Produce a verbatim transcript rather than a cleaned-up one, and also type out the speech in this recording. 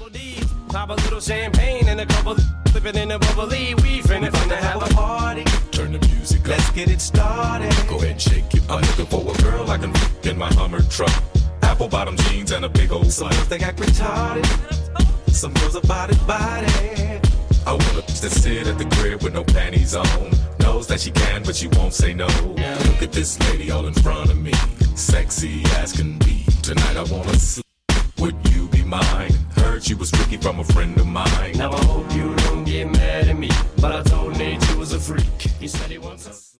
melodies. Pop a little champagne and a couple flipping in a bubbly. We finna finna have a party. Turn the music up. Let's get it started. Go ahead and shake it. I'm looking for a girl I can f- in my Hummer truck. Apple bottom jeans and a big old Some slut. girls they act retarded. Some girls are body body. I want a to sit at the crib with no panties on. Knows that she can, but she won't say no. Look at this lady all in front of me. Sexy as can be. Tonight I wanna sleep. Would you be mine? Heard she was freaky from a friend of mine. Now I hope you don't get mad at me, but I told Nate you was a freak. He said he wants us.